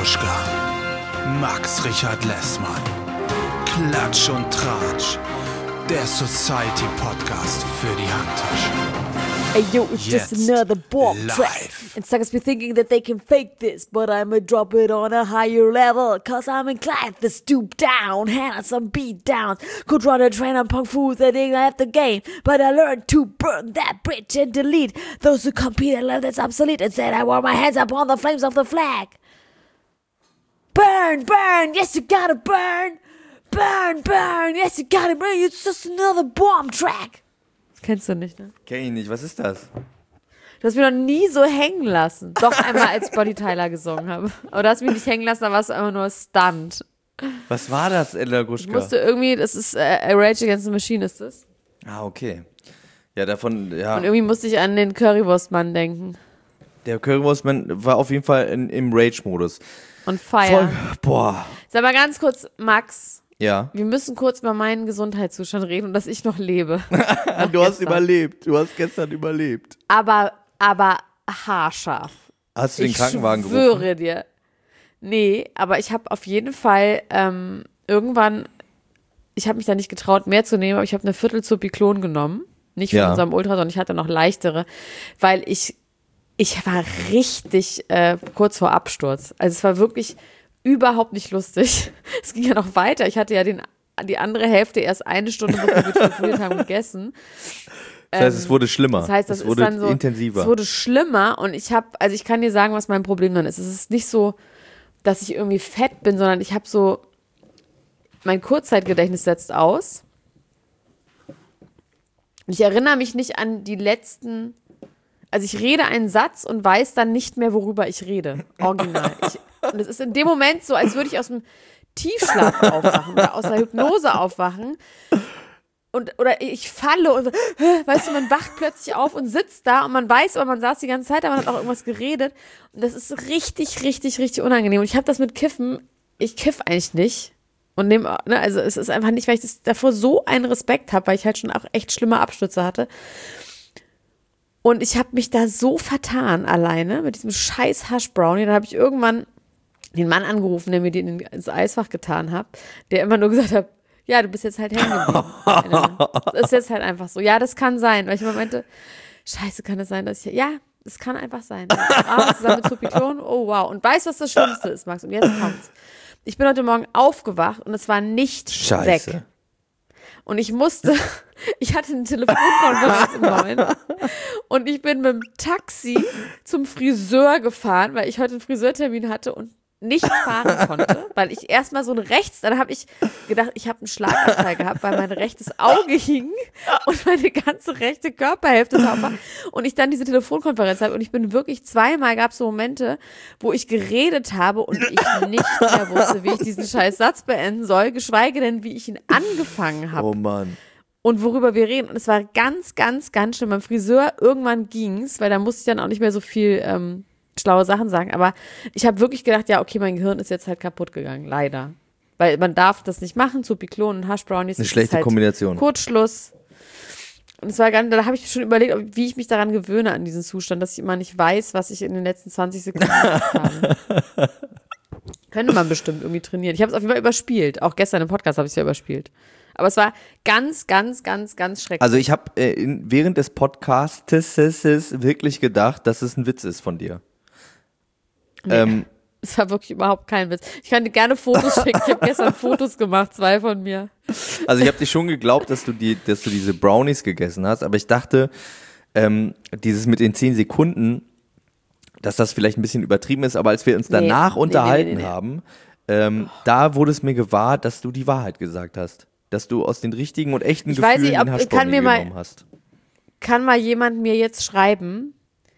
Gruschka, Max Richard Lessmann, Klatsch und Tratsch, der Society Podcast für die Handtasche. Hey yo, it's just another bomb track. And suckers be thinking that they can fake this, but I'ma drop it on a higher level. Cause I'm inclined to stoop down, hand some beat downs. Could run a train on punk fools that ain't left the game. But I learned to burn that bridge and delete those who compete and learn that's obsolete. And said I warm my hands upon the flames of the flag. Burn, burn, yes you gotta burn. Burn, burn, yes you gotta burn. It's just another bomb track. Kennst du nicht, ne? Kenn ich nicht. Was ist das? Du hast mich noch nie so hängen lassen. Doch einmal, als Bonnie Tyler gesungen habe. Aber du hast mich nicht hängen lassen, da warst du einfach nur Stunt. Was war das, Ella Gruschka? Ich musste irgendwie, das ist Rage Against the Machine, ist das? Ah, okay. Ja, davon, ja. Und irgendwie musste ich an den Currywurstmann denken. Der Currywurstmann war auf jeden Fall im Rage-Modus. Und Fire. Boah. Sag mal ganz kurz, Max. Ja. Wir müssen kurz über meinen Gesundheitszustand reden und dass ich noch lebe. Du hast überlebt. Du hast gestern überlebt. Aber haarscharf. Hast du den Krankenwagen gerufen? Ich schwöre dir. Nee, aber ich habe auf jeden Fall irgendwann, ich habe mich da nicht getraut, mehr zu nehmen, aber ich habe eine Viertel Zopiklon genommen. Nicht von unserem Ultra, sondern ich hatte noch leichtere, weil ich war richtig kurz vor Absturz. Also es war wirklich überhaupt nicht lustig. Es ging ja noch weiter. Ich hatte ja die andere Hälfte erst eine Stunde, bevor wir telefoniert haben, gegessen. Das heißt, es wurde schlimmer. Das heißt, es wurde intensiver. Es wurde schlimmer und ich kann dir sagen, was mein Problem dann ist. Es ist nicht so, dass ich irgendwie fett bin, sondern ich habe so, mein Kurzzeitgedächtnis setzt aus. Und ich erinnere mich nicht an die letzten, also ich rede einen Satz und weiß dann nicht mehr, worüber ich rede. Original. Und es ist in dem Moment so, als würde ich aus dem Tiefschlaf aufwachen oder aus der Hypnose aufwachen. Oder ich falle und weißt du, man wacht plötzlich auf und sitzt da und man weiß, aber man saß die ganze Zeit, aber man hat auch irgendwas geredet. Und das ist richtig, richtig, richtig unangenehm. Und ich habe das mit Kiffen, ich kiff eigentlich nicht. Und also es ist einfach nicht, weil ich davor so einen Respekt habe, weil ich halt schon auch echt schlimme Abstürze hatte. Und ich habe mich da so vertan alleine mit diesem scheiß Hash-Brownie. Dann habe ich irgendwann den Mann angerufen, der mir den ins Eisfach getan hat, der immer nur gesagt hat, ja, du bist jetzt halt hängen geblieben. Das ist jetzt halt einfach so. Ja, das kann sein. Weil ich immer meinte, scheiße, kann es sein, dass ich, ja, es kann einfach sein. Abends zusammen mit Zopiklon, oh wow. Und weißt du, was das Schlimmste ist, Max? Und jetzt kommt's. Ich bin heute Morgen aufgewacht und es war nicht weg. Und ich hatte eine Telefonkonferenz um 9 und ich bin mit dem Taxi zum Friseur gefahren, weil ich heute einen Friseurtermin hatte und nicht fahren konnte, weil ich erstmal so dann habe ich gedacht, ich habe einen Schlaganfall gehabt, weil mein rechtes Auge hing und meine ganze rechte Körperhälfte drauf war und ich dann diese Telefonkonferenz habe und ich bin wirklich zweimal, gab es so Momente, wo ich geredet habe und ich nicht mehr wusste, wie ich diesen scheiß Satz beenden soll, geschweige denn, wie ich ihn angefangen habe. Oh Mann. Und worüber wir reden. Und es war ganz, ganz, ganz schlimm. Beim Friseur, irgendwann ging's, weil da musste ich dann auch nicht mehr so viel schlaue Sachen sagen, aber ich habe wirklich gedacht, ja, okay, mein Gehirn ist jetzt halt kaputt gegangen, leider. Weil man darf das nicht machen, Zopiklon und Hash-Brownies. Eine schlechte halt Kombination. Kurzschluss. Und es war da habe ich schon überlegt, wie ich mich daran gewöhne an diesen Zustand, dass ich immer nicht weiß, was ich in den letzten 20 Sekunden gemacht habe. Könnte man bestimmt irgendwie trainieren. Ich habe es auf jeden Fall überspielt. Auch gestern im Podcast habe ich es ja überspielt. Aber es war ganz, ganz, ganz, ganz schrecklich. Also ich habe während des Podcasts wirklich gedacht, dass es ein Witz ist von dir. Nee, es war wirklich überhaupt kein Witz. Ich kann dir gerne Fotos schicken. Ich habe gestern Fotos gemacht, 2 von mir. Also ich habe dir schon geglaubt, dass du diese Brownies gegessen hast, aber ich dachte, dieses mit den 10 Sekunden, dass das vielleicht ein bisschen übertrieben ist, aber als wir uns danach unterhalten haben, da wurde es mir gewahr, dass du die Wahrheit gesagt hast. Dass du aus den richtigen und echten Gefühlen den Haschbrownie genommen hast. Kann mal jemand mir jetzt schreiben,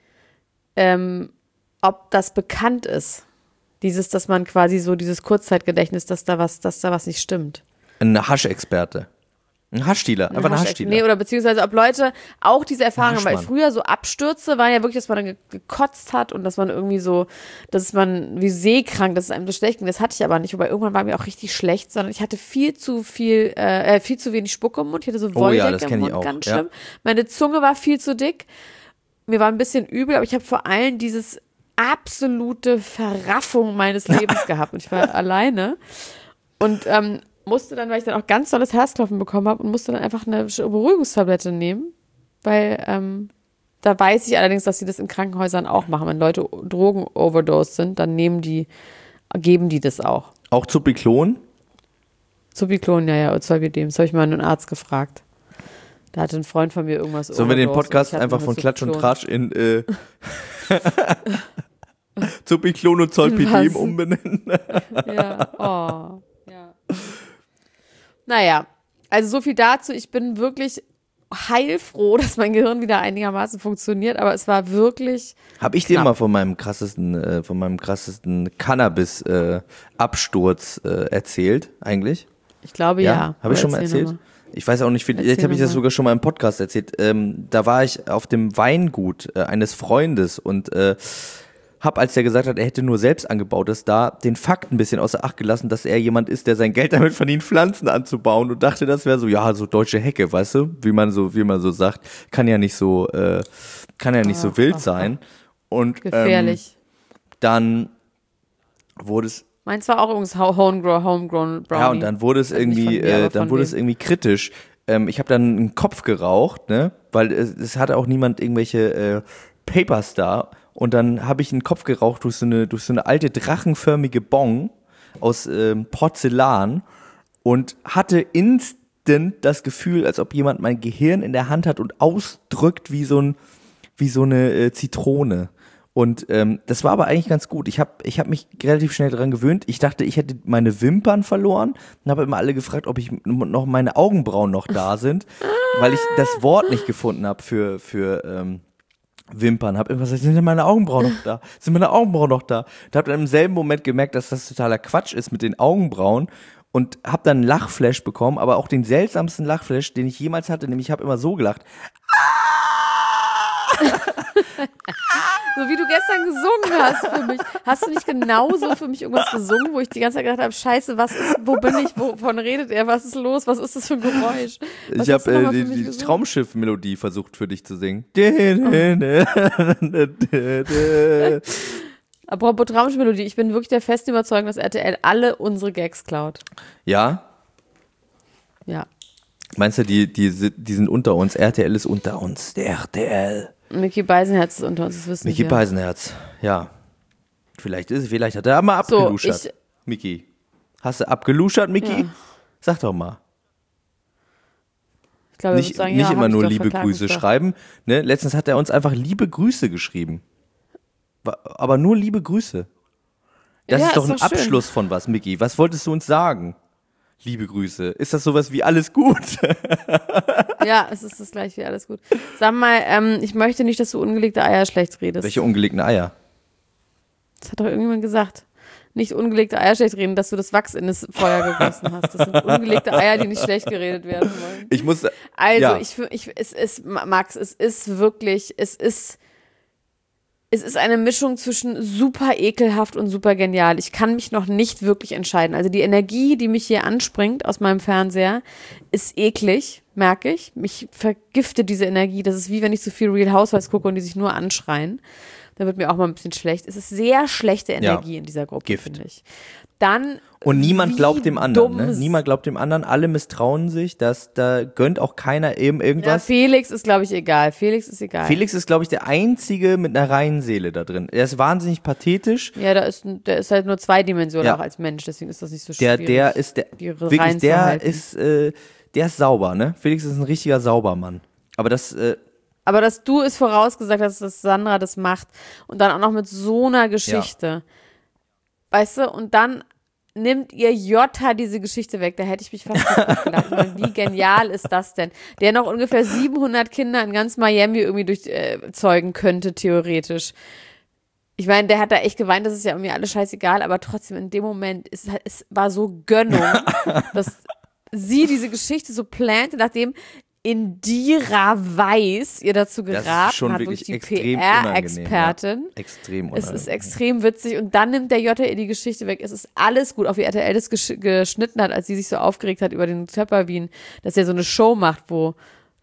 ob das bekannt ist? Dass man quasi so dieses Kurzzeitgedächtnis, dass da was nicht stimmt. Ein Haschexperte. Ein Haschdealer, einfach ein Haschdealer. Nee, oder beziehungsweise ob Leute auch diese Erfahrung haben, weil früher so Abstürze waren ja wirklich, dass man dann gekotzt hat und dass man irgendwie so, dass man wie seekrank, dass es einem so schlecht ging. Das hatte ich aber nicht, wobei irgendwann war mir auch richtig schlecht, sondern ich hatte viel zu wenig Spucke im Mund. Ich hatte so Wolldecke im Mund, ganz schlimm. Meine Zunge war viel zu dick. Mir war ein bisschen übel, aber ich habe vor allem dieses absolute Verraffung meines Lebens gehabt. Und ich war alleine und musste dann, weil ich dann auch ganz tolles Herzklopfen bekommen habe und musste dann einfach eine Beruhigungstablette nehmen, weil da weiß ich allerdings, dass sie das in Krankenhäusern auch machen. Wenn Leute Drogen-overdose sind, dann geben die das auch. Auch Zupiklon? Zupiklon, ja, Zolpidem. Das habe ich mal einen Arzt gefragt. Da hatte ein Freund von mir irgendwas. Sollen wir den Podcast einfach von Klatsch und Tratsch in Zupiklon und Zolpidem umbenennen? Ja, oh. Ja. Naja, also so viel dazu. Ich bin wirklich heilfroh, dass mein Gehirn wieder einigermaßen funktioniert, aber es war wirklich Habe ich dir mal von meinem krassesten Cannabis-Absturz erzählt, eigentlich? Ich glaube, ja. Habe ich schon mal erzählt? Ich weiß auch nicht, jetzt habe ich das sogar schon mal im Podcast erzählt. Da war ich auf dem Weingut eines Freundes und habe, als der gesagt hat, er hätte nur selbst angebautes, da den Fakt ein bisschen außer Acht gelassen, dass er jemand ist, der sein Geld damit verdient, Pflanzen anzubauen und dachte, das wäre so, ja, so deutsche Hecke, weißt du, wie man so sagt, kann ja nicht so wild sein. Und gefährlich. Dann wurde es Meins war auch übrigens Homegrown Brownie. Ja, und dann wurde es irgendwie kritisch. Ich habe dann einen Kopf geraucht, ne, weil es hatte auch niemand irgendwelche Papers da. Und dann habe ich einen Kopf geraucht durch so eine alte drachenförmige Bong aus Porzellan und hatte instant das Gefühl, als ob jemand mein Gehirn in der Hand hat und ausdrückt wie so eine Zitrone. Und das war aber eigentlich ganz gut. Ich hab mich relativ schnell daran gewöhnt. Ich dachte, ich hätte meine Wimpern verloren und habe immer alle gefragt, ob ich noch meine Augenbrauen noch da sind, weil ich das Wort nicht gefunden habe für Wimpern. Hab immer gesagt, sind denn meine Augenbrauen noch da? Sind meine Augenbrauen noch da? Da hab dann im selben Moment gemerkt, dass das totaler Quatsch ist mit den Augenbrauen und hab dann einen Lachflash bekommen, aber auch den seltsamsten Lachflash, den ich jemals hatte, nämlich ich habe immer so gelacht. So wie du gestern gesungen hast für mich. Hast du nicht genauso für mich irgendwas gesungen, wo ich die ganze Zeit gedacht habe, scheiße, wo bin ich, wovon redet er, was ist los, was ist das für ein Geräusch? Ich habe die Traumschiff-Melodie versucht für dich zu singen. Apropos Traumschiff-Melodie, ich bin wirklich der festen Überzeugung, dass RTL alle unsere Gags klaut. Ja? Ja. Meinst du, die sind unter uns? RTL ist unter uns, der RTL. Micky Beisenherz ist unter uns, das wissen wir. Micky Beisenherz, ja. Vielleicht hat er mal abgeluschert. Micky. Hast du abgeluschert, Micky? Ja. Sag doch mal. Ich glaube, nicht immer nur liebe Grüße schreiben. Ne? Letztens hat er uns einfach liebe Grüße geschrieben. Aber nur liebe Grüße. Das ist doch ein Abschluss von was, Micky. Was wolltest du uns sagen? Liebe Grüße. Ist das sowas wie alles gut? Ja, es ist das gleiche wie alles gut. Sag mal, ich möchte nicht, dass du ungelegte Eier schlecht redest. Welche ungelegten Eier? Das hat doch irgendjemand gesagt. Nicht ungelegte Eier schlecht reden, dass du das Wachs in das Feuer gegossen hast. Das sind ungelegte Eier, die nicht schlecht geredet werden wollen. Max, es ist eine Mischung zwischen super ekelhaft und super genial. Ich kann mich noch nicht wirklich entscheiden. Also die Energie, die mich hier anspringt aus meinem Fernseher, ist eklig, merke ich. Mich vergiftet diese Energie. Das ist wie wenn ich so viel Real Housewives gucke und die sich nur anschreien. Da wird mir auch mal ein bisschen schlecht. Es ist sehr schlechte Energie in dieser Gruppe, finde ich. Dann und niemand glaubt dem anderen, ne? Niemand glaubt dem anderen, alle misstrauen sich, da gönnt auch keiner eben irgendwas. Ja, Felix ist, glaube ich, egal. Felix ist, glaube ich, der Einzige mit einer reinen Seele da drin. Er ist wahnsinnig pathetisch. Ja, der ist halt nur zweidimensional auch als Mensch, deswegen ist das nicht so schwierig. Der ist sauber, ne? Felix ist ein richtiger Saubermann. Aber dass du es vorausgesagt hast, dass Sandra das macht und dann auch noch mit so einer Geschichte. Ja. Weißt du, und dann nimmt ihr Jota diese Geschichte weg. Da hätte ich mich fast kaputt gelacht. Ich meine, wie genial ist das denn? Der noch ungefähr 700 Kinder in ganz Miami irgendwie durchzeugen könnte, theoretisch. Ich meine, der hat da echt geweint, das ist ja irgendwie alles scheißegal, aber trotzdem in dem Moment, es war so Gönnung, dass sie diese Geschichte so plante, nachdem Indira Weiß ihr dazu geraten hat, durch die PR-Expertin. Ja, extrem unangenehm. Es ist extrem witzig und dann nimmt der Jota ihr die Geschichte weg. Es ist alles gut, auch wie RTL das geschnitten hat, als sie sich so aufgeregt hat über den Töpperwien, dass er so eine Show macht, wo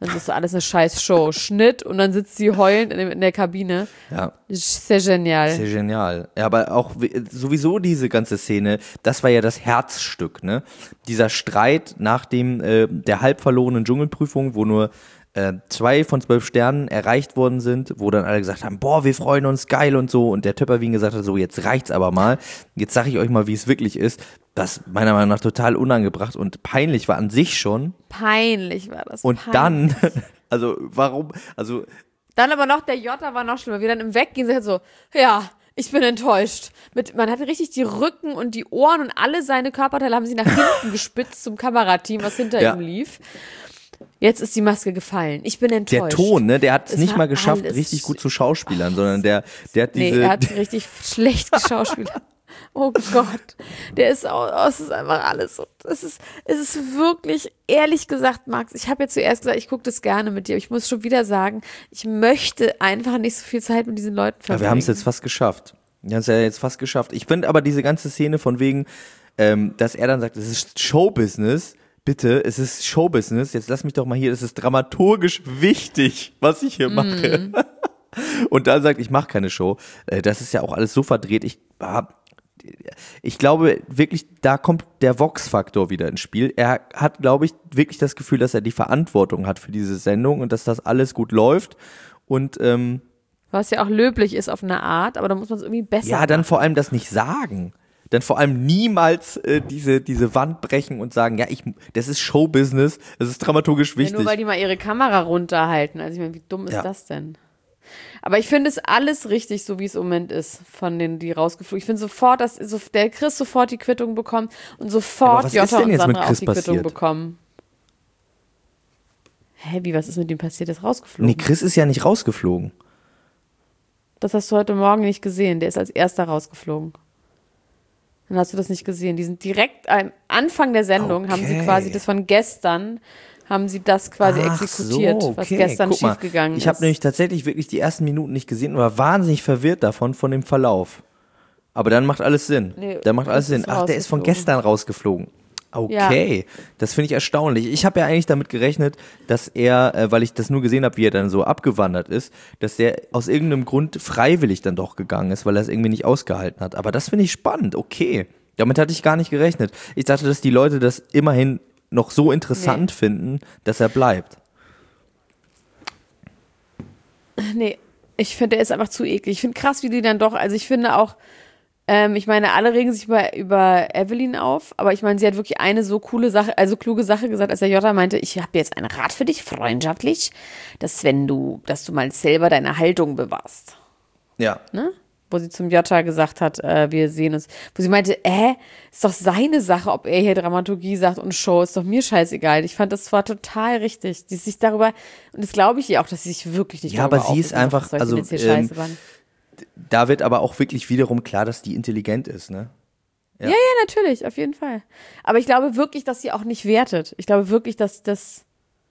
Dann ist so alles eine scheiß Show. Schnitt und dann sitzt sie heulend in der Kabine. Ja. Sehr genial. Sehr genial. Ja, aber auch sowieso diese ganze Szene, das war ja das Herzstück, ne? Dieser Streit nach der halb verlorenen Dschungelprüfung, wo nur 2 von 12 Sternen erreicht worden sind, wo dann alle gesagt haben, boah, wir freuen uns, geil und so. Und der Töpperwien gesagt hat, so, jetzt reicht's aber mal. Jetzt sage ich euch mal, wie es wirklich ist. Das meiner Meinung nach total unangebracht und peinlich war an sich schon. Peinlich war das. Und peinlich. dann, also warum, also Dann aber noch, der Jota war noch schlimmer. Wir dann im Weggehen sind so, ja, ich bin enttäuscht. Man hatte richtig die Rücken und die Ohren und alle seine Körperteile haben sie nach hinten gespitzt zum Kamerateam, was hinter ihm lief. Jetzt ist die Maske gefallen. Ich bin enttäuscht. der Ton, ne, der hat es nicht war mal geschafft, alles richtig gut zu schauspielern, sondern der hat diese. Nee, er hat richtig schlecht geschauspielert. Oh Gott. Der ist auch, es ist einfach alles so. Es ist wirklich, ehrlich gesagt, Max, ich habe ja zuerst gesagt, ich gucke das gerne mit dir, aber ich muss schon wieder sagen, ich möchte einfach nicht so viel Zeit mit diesen Leuten verbringen. Ja, wir haben es jetzt fast geschafft. Wir haben es ja jetzt fast geschafft. Ich finde aber diese ganze Szene von wegen, dass er dann sagt, es ist Showbusiness. Bitte, es ist Showbusiness, jetzt lass mich doch mal hier, es ist dramaturgisch wichtig, was ich hier mache. Und dann sagt, ich mache keine Show. Das ist ja auch alles so verdreht. Ich glaube wirklich, da kommt der Vox-Faktor wieder ins Spiel. Er hat, glaube ich, wirklich das Gefühl, dass er die Verantwortung hat für diese Sendung und dass das alles gut läuft. Und was ja auch löblich ist auf eine Art, aber da muss man es irgendwie besser ja, dann machen. vor allem das nicht sagen. Dann vor allem niemals diese Wand brechen und sagen, ja, das ist Showbusiness, das ist dramaturgisch wichtig. Ja, nur weil die mal ihre Kamera runterhalten. Also ich meine, wie dumm ist das denn? Aber ich finde es alles richtig, so wie es im Moment ist, von denen, die rausgeflogen. Ich finde sofort, dass der Chris sofort die Quittung bekommt und sofort Jota und Sandra auch die Quittung bekommen. Hä, was ist mit dem passiert? Der ist rausgeflogen. Nee, Chris ist ja nicht rausgeflogen. Das hast du heute Morgen nicht gesehen. Der ist als erster rausgeflogen. Dann hast du das nicht gesehen. Die sind direkt am Anfang der Sendung, haben sie quasi das von gestern, haben sie das quasi exekutiert, was gestern schiefgegangen ist. Ich habe nämlich tatsächlich wirklich die ersten Minuten nicht gesehen und war wahnsinnig verwirrt davon, von dem Verlauf. Aber dann macht alles Sinn. Nee, Dann macht alles Sinn. Ach, der ist von gestern rausgeflogen. Okay, das finde ich erstaunlich. Ich habe ja eigentlich damit gerechnet, dass er, weil ich das nur gesehen habe, wie er dann so abgewandert ist, dass der aus irgendeinem Grund freiwillig dann doch gegangen ist, weil er es irgendwie nicht ausgehalten hat. Aber das finde ich spannend, okay. Damit hatte ich gar nicht gerechnet. Ich dachte, dass die Leute das immerhin noch so interessant finden, dass er bleibt. Nee, ich finde, der ist einfach zu eklig. Ich finde krass, wie die dann doch, also ich finde auch, ich meine, alle regen sich über Evelyn auf, aber ich meine, sie hat wirklich eine so kluge Sache gesagt, als der Jota meinte, ich habe jetzt einen Rat für dich, freundschaftlich, dass du mal selber deine Haltung bewahrst. Ja. Ne? Wo sie zum Jota gesagt hat, wir sehen uns, wo sie meinte, ist doch seine Sache, ob er hier Dramaturgie sagt und Show, ist doch mir scheißegal. Ich fand, das war total richtig, die sich darüber, und das glaube ich ihr auch, dass sie sich wirklich nicht darüber aber sie ist einfach, also da wird aber auch wirklich wiederum klar, dass die intelligent ist, ne? Ja, natürlich, auf jeden Fall. Aber ich glaube wirklich, dass sie auch nicht wertet. Ich glaube wirklich, dass das.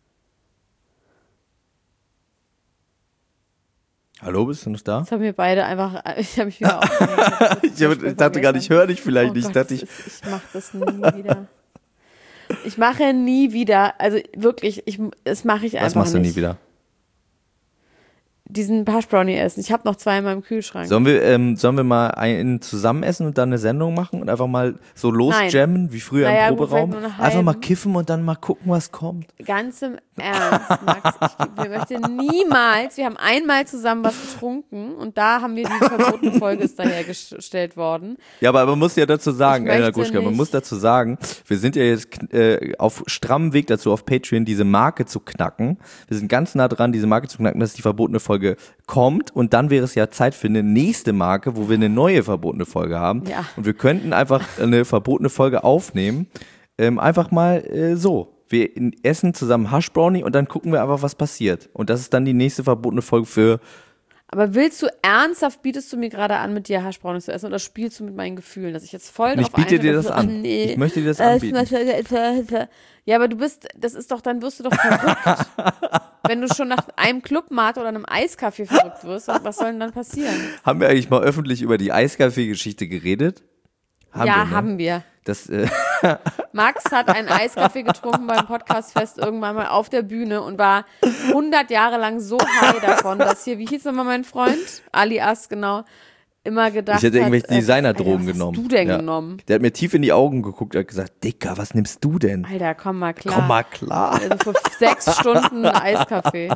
Hallo, bist du noch da? Das haben wir beide einfach. Ich habe mich wieder aufgeregt. Ich dachte gerade, ich höre dich vielleicht nicht. Gott, ich mache das nie wieder. Ich mache nie wieder. Also wirklich, das mache ich einfach nicht. Was machst du nie wieder? Diesen Hash-Brownie essen. Ich habe noch 2 in meinem Kühlschrank. Sollen wir mal einen zusammen essen und dann eine Sendung machen und einfach mal so losjammen, wie früher im Proberaum? Einfach mal kiffen und dann mal gucken, was kommt. Ganz im Ernst, Max. Wir möchten niemals, wir haben einmal zusammen was getrunken und da haben wir die verbotene Folge ist dahergestellt worden. Ja, aber man muss ja dazu sagen, Elena Guschka, man muss dazu sagen, wir sind ja jetzt auf strammem Weg dazu, auf Patreon diese Marke zu knacken. Wir sind ganz nah dran, diese Marke zu knacken, dass die verbotene Folge kommt und dann wäre es ja Zeit für eine nächste Marke, wo wir eine neue verbotene Folge haben. Ja. Und wir könnten einfach eine verbotene Folge aufnehmen. Einfach mal so. Wir essen zusammen Hash Brownie und dann gucken wir einfach, was passiert. Und das ist dann die nächste verbotene Folge für. Aber bietest du mir gerade an, mit dir Hash Brownie zu essen oder spielst du mit meinen Gefühlen, dass ich jetzt voll drauf Ich biete dir das an. Nee. Ich möchte dir das anbieten. Ja, aber dann wirst du doch verrückt. Wenn du schon nach einem Clubmate oder einem Eiskaffee verrückt wirst, was soll denn dann passieren? Haben wir eigentlich mal öffentlich über die Eiskaffee-Geschichte geredet? Haben wir. Das, Max hat einen Eiskaffee getrunken beim Podcastfest irgendwann mal auf der Bühne und war 100 Jahre lang so high davon, dass hier, wie hieß nochmal mein Freund? Alias, genau, immer gedacht hat. Ich hätte irgendwelche Designerdrogen genommen. Was hast du denn genommen? Der hat mir tief in die Augen geguckt und hat gesagt, Dicker, was nimmst du denn? Alter, komm mal klar. Komm mal klar. Also für 6 Stunden Eiskaffee.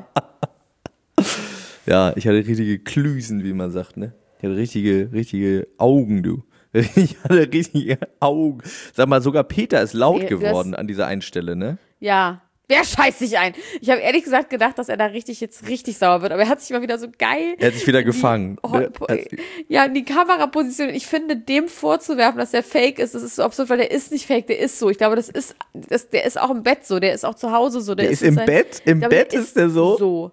Ja, ich hatte richtige Klüsen, wie man sagt, ne? Ich hatte richtige Augen, du. Ich hatte richtige Augen. Sag mal, sogar Peter ist laut geworden an dieser einen Stelle, ne? Ja. Wer scheißt sich ein? Ich habe ehrlich gesagt gedacht, dass er da richtig sauer wird, aber er hat sich mal wieder so geil. Er hat sich wieder gefangen. Ja, in die Kameraposition. Ich finde, dem vorzuwerfen, dass der fake ist, das ist so absurd, weil der ist nicht fake, der ist so. Ich glaube, der ist auch im Bett so, der ist auch zu Hause so. Der ist im Bett? Im Bett ist der so? So.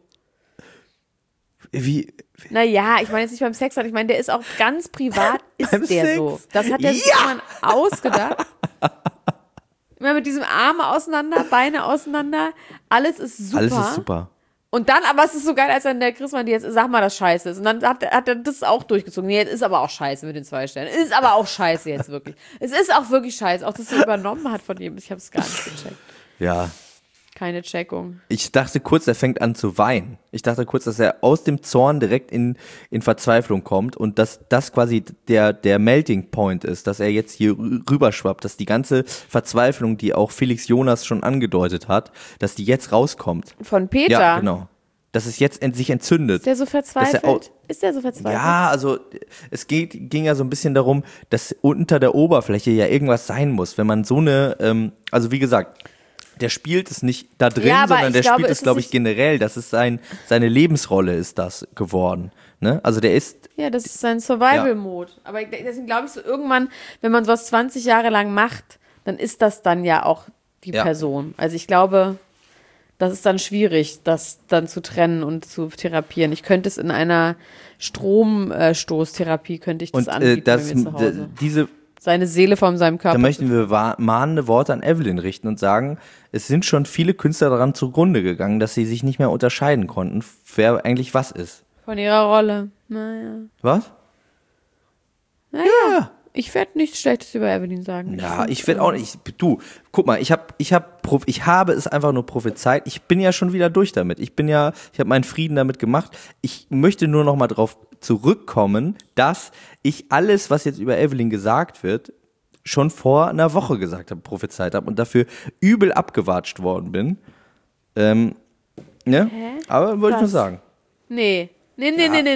Wie? Naja, ich meine jetzt nicht beim Sex, sondern ich meine, der ist auch ganz privat, ist der Sex? so. Das hat der sich irgendwann ausgedacht. Immer mit diesem Arme auseinander, Beine auseinander, alles ist super. Alles ist super. Und dann, aber es ist so geil, als dann der Chris meinte, jetzt sag mal, dass scheiße ist. Und dann hat er das auch durchgezogen. Nee, jetzt ist aber auch scheiße mit den 2 Sternen. Ist aber auch scheiße jetzt wirklich. Es ist auch wirklich scheiße. Auch, dass er übernommen hat von ihm. Ich habe es gar nicht gecheckt. Ja. Keine Checkung. Ich dachte kurz, er fängt an zu weinen. Ich dachte kurz, dass er aus dem Zorn direkt in Verzweiflung kommt und dass das quasi der Melting Point ist, dass er jetzt hier rüberschwappt, dass die ganze Verzweiflung, die auch Felix Jonas schon angedeutet hat, dass die jetzt rauskommt. Von Peter? Ja, genau. Dass es jetzt sich entzündet. Ist der so verzweifelt? Ist der so verzweifelt? Ja, also es ging ja so ein bisschen darum, dass unter der Oberfläche ja irgendwas sein muss, wenn man so eine, also wie gesagt, der spielt es nicht da drin, ja, sondern der spielt es, glaube ich, generell. Das ist seine Lebensrolle ist das geworden. Ne? Also der ist... Ja, das ist sein Survival-Mode. Ja. Aber deswegen glaube ich so, irgendwann, wenn man sowas 20 Jahre lang macht, dann ist das dann ja auch die Person. Also ich glaube, das ist dann schwierig, das dann zu trennen und zu therapieren. Ich könnte es in einer Stromstoßtherapie, könnte ich das anbieten bei mir zu Hause. Seine Seele von seinem Körper. Da möchten wir mahnende Worte an Evelyn richten und sagen, es sind schon viele Künstler daran zugrunde gegangen, dass sie sich nicht mehr unterscheiden konnten, wer eigentlich was ist. Von ihrer Rolle. Naja. Was? Naja. Ja. Ich werde nichts Schlechtes über Evelyn sagen. Ja, ich werde auch nicht. Du, guck mal, ich habe es einfach nur prophezeit. Ich bin ja schon wieder durch damit. Ich habe meinen Frieden damit gemacht. Ich möchte nur noch mal drauf zurückkommen, dass ich alles, was jetzt über Evelyn gesagt wird, schon vor einer Woche gesagt habe, prophezeit habe und dafür übel abgewatscht worden bin. Ne? Aber wollte ich nur sagen. Nee. Nee.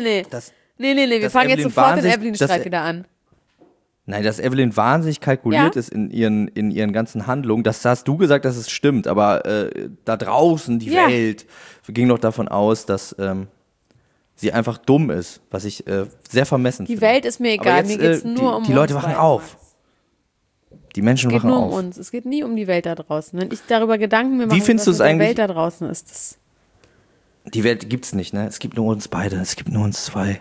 Wir fangen jetzt sofort den Evelyn-Streit wieder an. Nein, dass Evelyn wahnsinnig kalkuliert ist in ihren ganzen Handlungen. Das hast du gesagt, dass es stimmt, aber da draußen die Welt ging doch davon aus, dass sie einfach dumm ist, was ich sehr vermessen finde. Die Welt ist mir egal, mir geht es nur um uns. Die Leute wachen auf. Die Menschen wachen auf. Es geht nur um uns, es geht nie um die Welt da draußen. Wenn ich darüber Gedanken mir mache, wie findest du es eigentlich? Die Welt da draußen ist. Die Welt gibt's nicht, ne? Es gibt nur uns beide, es gibt nur uns zwei.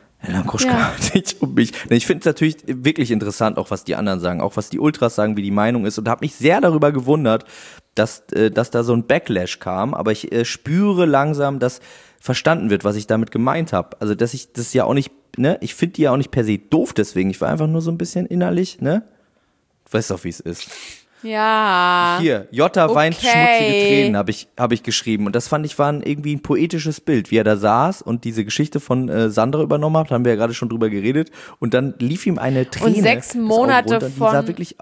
Nicht um mich. Ich finde es natürlich wirklich interessant, auch was die anderen sagen, auch was die Ultras sagen, wie die Meinung ist und habe mich sehr darüber gewundert, dass da so ein Backlash kam, aber ich spüre langsam, dass verstanden wird, was ich damit gemeint habe. Also, dass ich das ja auch nicht, ne, ich finde die ja auch nicht per se doof deswegen, ich war einfach nur so ein bisschen innerlich, ne? Du weißt doch, wie es ist. Ja. Hier, Jota weint schmutzige Tränen, hab ich geschrieben. Und das fand ich war irgendwie ein poetisches Bild, wie er da saß und diese Geschichte von Sandra übernommen hat, haben wir ja gerade schon drüber geredet. Und dann lief ihm eine Träne. Und 6 Monate runter, die sah wirklich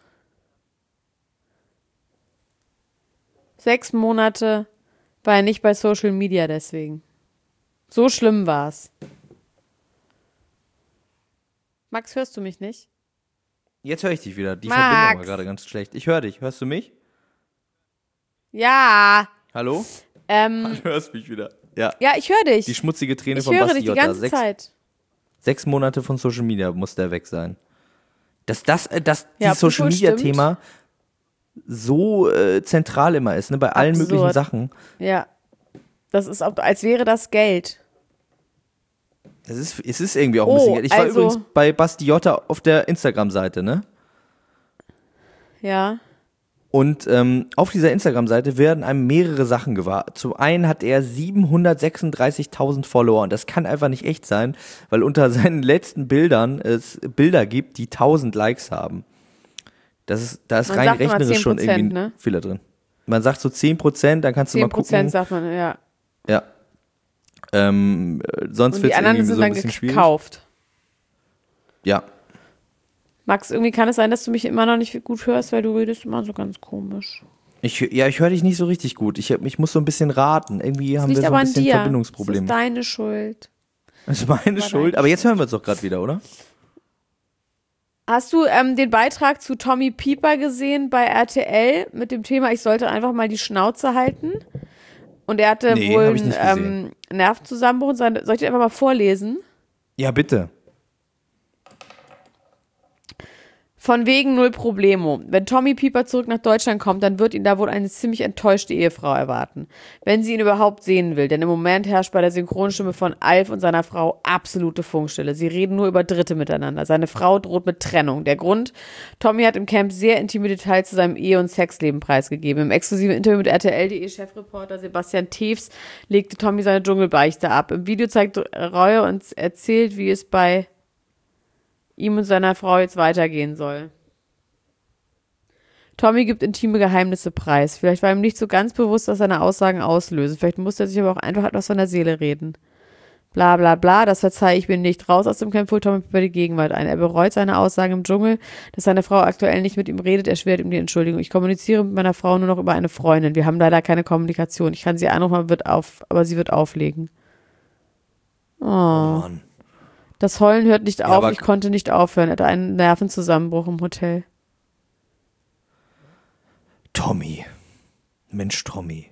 6 Monate war er nicht bei Social Media deswegen. So schlimm war's. Max, hörst du mich nicht? Jetzt höre ich dich wieder. Die Max. Verbindung war gerade ganz schlecht. Ich höre dich. Hörst du mich? Ja. Hallo? Du hörst mich wieder. Ja. Ja, ich höre dich. Die schmutzige Träne ich von Basti Jota. Ich höre dich die ganze Zeit. 6 Monate von Social Media muss der weg sein. Dass dieses ja, Social Media Thema so zentral immer ist, ne, bei allen möglichen Sachen. Ja. Das ist auch, als wäre das Geld. Es ist irgendwie auch ein bisschen Geld. Ich war übrigens bei Basti Jota auf der Instagram-Seite, ne? Ja. Und auf dieser Instagram-Seite werden einem mehrere Sachen gewahr. Zum einen hat er 736.000 Follower und das kann einfach nicht echt sein, weil unter seinen letzten Bildern es Bilder gibt, die 1000 Likes haben. Da ist Man rein sagt immer rechnerisch schon 10%, irgendwie ein ne? Fehler drin. Man sagt so 10%, dann kannst du mal gucken. 10% sagt man, ja. Ja. Sonst Und wird die es anderen irgendwie sind so ein dann bisschen schwierig. gekauft. Ja. Max, irgendwie kann es sein, dass du mich immer noch nicht gut hörst, weil du redest immer so ganz komisch. Ich höre dich nicht so richtig gut. Ich muss so ein bisschen raten. Irgendwie haben wir so ein bisschen Verbindungsprobleme. Das ist deine Schuld. Das ist meine Schuld. Aber jetzt hören wir es doch gerade wieder, oder? Hast du den Beitrag zu Tommy Pieper gesehen bei RTL mit dem Thema, ich sollte einfach mal die Schnauze halten? Und er hatte wohl hab ich nicht gesehen. Nervenzusammenbruch. Soll ich dir einfach mal vorlesen? Ja, bitte. Von wegen null Problemo. Wenn Tommy Pieper zurück nach Deutschland kommt, dann wird ihn da wohl eine ziemlich enttäuschte Ehefrau erwarten. Wenn sie ihn überhaupt sehen will. Denn im Moment herrscht bei der Synchronstimme von Alf und seiner Frau absolute Funkstille. Sie reden nur über Dritte miteinander. Seine Frau droht mit Trennung. Der Grund? Tommy hat im Camp sehr intime Details zu seinem Ehe- und Sexleben preisgegeben. Im exklusiven Interview mit RTL.de-Chefreporter Sebastian Tews legte Tommy seine Dschungelbeichte ab. Im Video zeigt Reue und erzählt, wie es bei ihm und seiner Frau jetzt weitergehen soll. Tommy gibt intime Geheimnisse preis. Vielleicht war ihm nicht so ganz bewusst, was seine Aussagen auslösen. Vielleicht musste er sich aber auch einfach etwas von der Seele reden. Bla bla bla, das verzeihe ich mir nicht. Raus aus dem Camp holt Tommy über die Gegenwart ein. Er bereut seine Aussagen im Dschungel, dass seine Frau aktuell nicht mit ihm redet. Er schwert ihm die Entschuldigung. Ich kommuniziere mit meiner Frau nur noch über eine Freundin. Wir haben leider keine Kommunikation. Ich kann sie anrufen, aber sie wird auflegen. Oh Mann. Das Heulen hört nicht auf, ich konnte nicht aufhören. Er hatte einen Nervenzusammenbruch im Hotel. Tommy. Mensch, Tommy.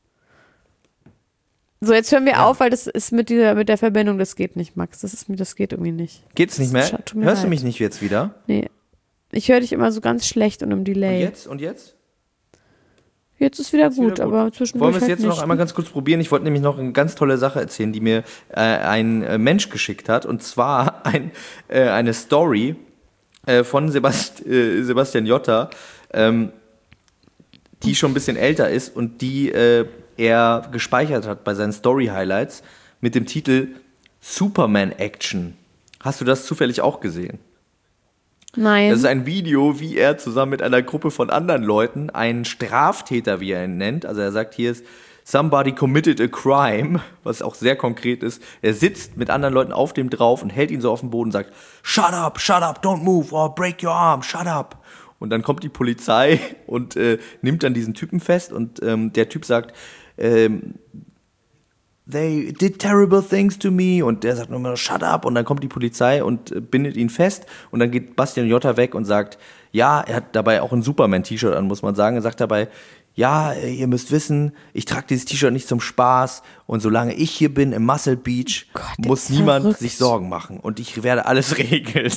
So, jetzt hören wir auf, weil das ist mit der Verbindung, das geht nicht, Max. Das geht irgendwie nicht. Geht's nicht mehr? Hörst du mich nicht jetzt wieder? Nee. Ich höre dich immer so ganz schlecht und im Delay. Und jetzt? Jetzt ist wieder gut, aber zwischendurch wollen wir es halt jetzt nicht. noch einmal ganz kurz probieren? Ich wollte nämlich noch eine ganz tolle Sache erzählen, die mir ein Mensch geschickt hat. Und zwar eine Story von Sebastian Jotta, die schon ein bisschen älter ist und die er gespeichert hat bei seinen Story-Highlights mit dem Titel Superman Action. Hast du das zufällig auch gesehen? Nein. Das ist ein Video, wie er zusammen mit einer Gruppe von anderen Leuten einen Straftäter, wie er ihn nennt, also er sagt, hier ist somebody committed a crime, was auch sehr konkret ist. Er sitzt mit anderen Leuten auf dem drauf und hält ihn so auf den Boden und sagt, shut up, don't move, or break your arm, shut up. Und dann kommt die Polizei und nimmt dann diesen Typen fest und der Typ sagt, they did terrible things to me, und der sagt nur shut up, und dann kommt die Polizei und bindet ihn fest, und dann geht Bastian Jotta weg und sagt, ja, er hat dabei auch ein Superman-T-Shirt an, muss man sagen, er sagt dabei, ja, ihr müsst wissen, ich trage dieses T-Shirt nicht zum Spaß, und solange ich hier bin im Muscle Beach, muss niemand sich Sorgen machen, und ich werde alles regeln.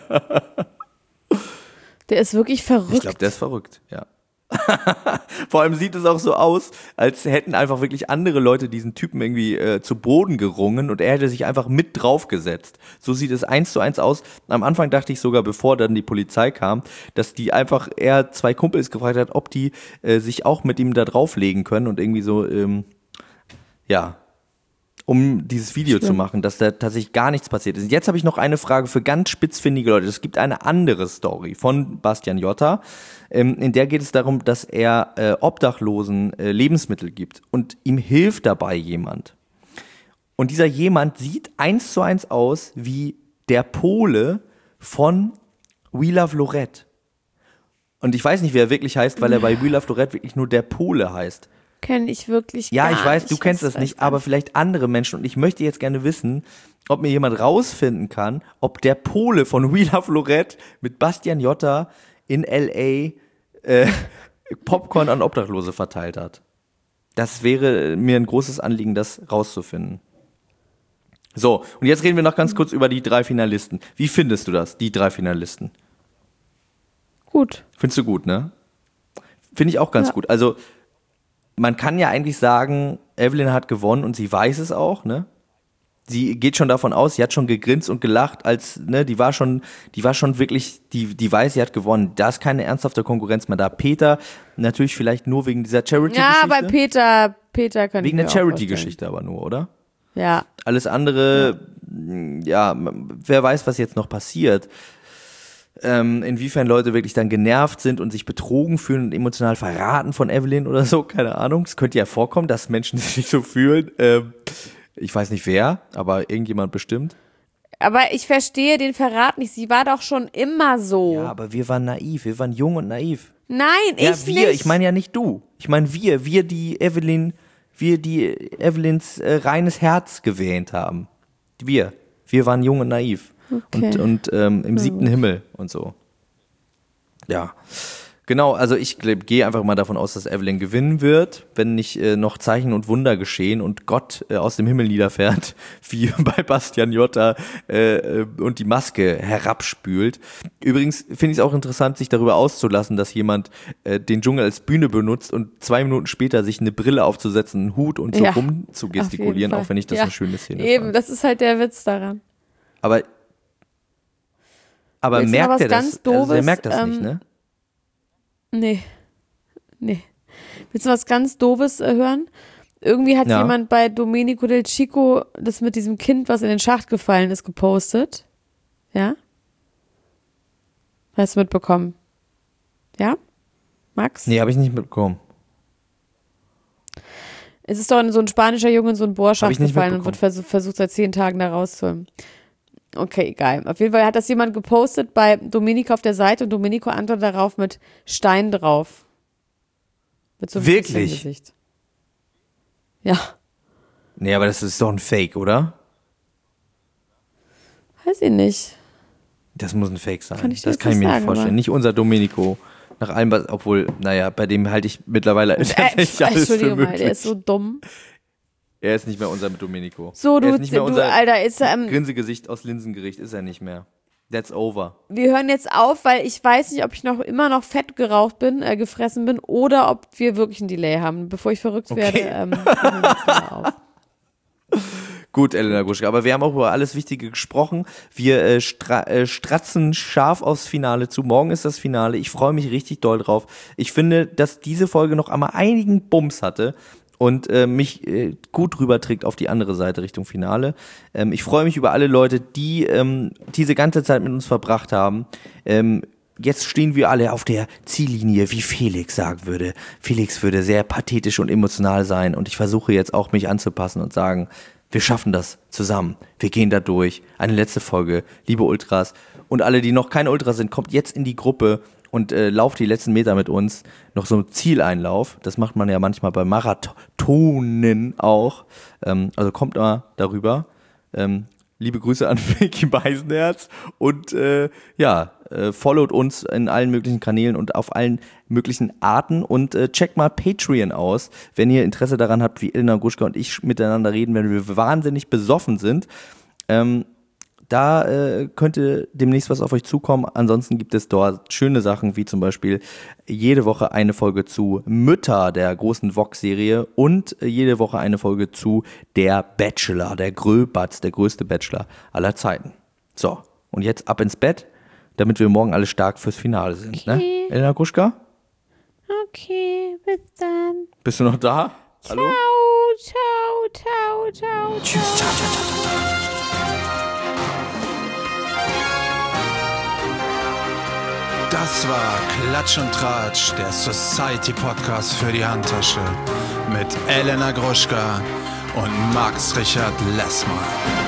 Der ist wirklich verrückt. Ich glaube, der ist verrückt, ja. Vor allem sieht es auch so aus, als hätten einfach wirklich andere Leute diesen Typen irgendwie zu Boden gerungen und er hätte sich einfach mit draufgesetzt. So sieht es 1:1 aus. Am Anfang dachte ich sogar, bevor dann die Polizei kam, dass die einfach eher zwei Kumpels gefragt hat, ob die sich auch mit ihm da drauflegen können und irgendwie so, um dieses Video zu machen, dass da tatsächlich gar nichts passiert ist. Jetzt habe ich noch eine Frage für ganz spitzfindige Leute. Es gibt eine andere Story von Bastian Jotta, in der geht es darum, dass er Obdachlosen Lebensmittel gibt und ihm hilft dabei jemand. Und dieser jemand sieht 1:1 aus wie der Pole von We Love Lorette. Und ich weiß nicht, wie er wirklich heißt, weil er bei We Love Lorette wirklich nur der Pole heißt. Kenne ich wirklich gar nicht. Ja, ich weiß, nicht. du kennst das nicht, aber vielleicht andere Menschen. Und ich möchte jetzt gerne wissen, ob mir jemand rausfinden kann, ob der Pole von We Love Lorette mit Bastian Jotta in L.A. Popcorn an Obdachlose verteilt hat. Das wäre mir ein großes Anliegen, das rauszufinden. So, und jetzt reden wir noch ganz kurz über die 3 Finalisten. Wie findest du das, die 3 Finalisten? Gut. Findest du gut, ne? Finde ich auch ganz gut. Also, man kann ja eigentlich sagen, Evelyn hat gewonnen und sie weiß es auch, ne? Sie geht schon davon aus, sie hat schon gegrinst und gelacht, als, ne, die war schon wirklich, die weiß, sie hat gewonnen. Da ist keine ernsthafte Konkurrenz mehr da. Peter, natürlich vielleicht nur wegen dieser Charity-Geschichte. Ja, bei Peter kann wegen ich der Charity-Geschichte aber nur, oder? Ja. Alles andere, ja, wer weiß, was jetzt noch passiert. inwiefern Leute wirklich dann genervt sind und sich betrogen fühlen und emotional verraten von Evelyn oder so, keine Ahnung. Es könnte ja vorkommen, dass Menschen sich so fühlen. Ich weiß nicht wer, aber irgendjemand bestimmt. Aber ich verstehe den Verrat nicht. Sie war doch schon immer so. Ja, aber wir waren naiv, wir waren jung und naiv. Nein, Ja, ich wir, nicht. ich meine ja nicht du. Ich meine wir die Evelyns reines Herz gewähnt haben. Wir waren jung und naiv. Okay. Und im 7. Himmel und so. Ja, genau, also ich gehe einfach mal davon aus, dass Evelyn gewinnen wird, wenn nicht noch Zeichen und Wunder geschehen und Gott aus dem Himmel niederfährt, wie bei Bastian Jotta und die Maske herabspült. Übrigens finde ich es auch interessant, sich darüber auszulassen, dass jemand den Dschungel als Bühne benutzt und 2 Minuten später sich eine Brille aufzusetzen, einen Hut und so rum zu gestikulieren, auch wenn ich das eine schöne Szene Eben, fand. das ist halt der Witz daran. Aber Willst du noch merkt was er das? ganz Also er Doofes, merkt das nicht, ne? Nee. Willst du was ganz Doofes hören? Irgendwie hat Ja. jemand bei Domenico Del Chico das mit diesem Kind, was in den Schacht gefallen ist, gepostet. Ja? Hast du mitbekommen? Ja? Max? Nee, habe ich nicht mitbekommen. Es ist doch so ein spanischer Junge in so einen Bohrschacht Hab ich nicht gefallen und wird versucht seit 10 Tagen da rauszuholen. Okay, egal. Auf jeden Fall hat das jemand gepostet bei Domenico auf der Seite und Domenico antwortet darauf mit Stein drauf. Mit so einem Wirklich? Gesicht. Ja, Nee, aber das ist doch ein Fake, oder? weiß ich nicht. Das muss ein Fake sein. Kann ich dir das jetzt kann ich nicht mir nicht sagen, vorstellen. aber- Nicht unser Domenico. Nach allem, was, obwohl, naja, bei dem halte ich mittlerweile tatsächlich alles für Entschuldigung mal, möglich. der ist so dumm. Er ist nicht mehr unser Domenico. So, er du, ist nicht mehr du unser Alter, Grinsegesicht aus Linsengericht, ist er nicht mehr. That's over. wir hören jetzt auf, weil ich weiß nicht, ob ich immer noch fett geraucht bin, gefressen bin oder ob wir wirklich ein Delay haben. Bevor ich verrückt werde, hören wir jetzt mal auf. Gut, Elena Gruschka, aber wir haben auch über alles Wichtige gesprochen. Wir stratzen scharf aufs Finale zu. Morgen ist das Finale. Ich freue mich richtig doll drauf. Ich finde, dass diese Folge noch einmal einigen Bums hatte und mich gut rüberträgt auf die andere Seite Richtung Finale. Ich freue mich über alle Leute, die diese ganze Zeit mit uns verbracht haben. Jetzt stehen wir alle auf der Ziellinie, wie Felix sagen würde. Felix würde sehr pathetisch und emotional sein und ich versuche jetzt auch mich anzupassen und sagen, wir schaffen das zusammen. Wir gehen da durch. Eine letzte Folge, liebe Ultras. Und alle, die noch keine Ultras sind, kommt jetzt in die Gruppe und lauft die letzten Meter mit uns. Noch so ein Zieleinlauf. Das macht man ja manchmal bei Marathonen auch. Also kommt mal darüber. Liebe Grüße an Vicky Beisenherz. Und followt uns in allen möglichen Kanälen und auf allen möglichen Arten und checkt mal Patreon aus, wenn ihr Interesse daran habt, wie Elena Gruschka und ich miteinander reden, wenn wir wahnsinnig besoffen sind. Da könnte demnächst was auf euch zukommen. Ansonsten gibt es dort schöne Sachen, wie zum Beispiel jede Woche eine Folge zu Mütter, der großen Vox-Serie und jede Woche eine Folge zu Der Bachelor, der Gröbatz, der größte Bachelor aller Zeiten. So, und jetzt ab ins Bett, damit wir morgen alle stark fürs Finale sind. Ne? Elena Gruschka? Okay, bis dann. Bist du noch da? Hallo? Ciao. Tschüss, ciao, ciao, ciao, ciao. Das war Klatsch und Tratsch, der Society-Podcast für die Handtasche mit Elena Gruschka und Max Richard Lessmann.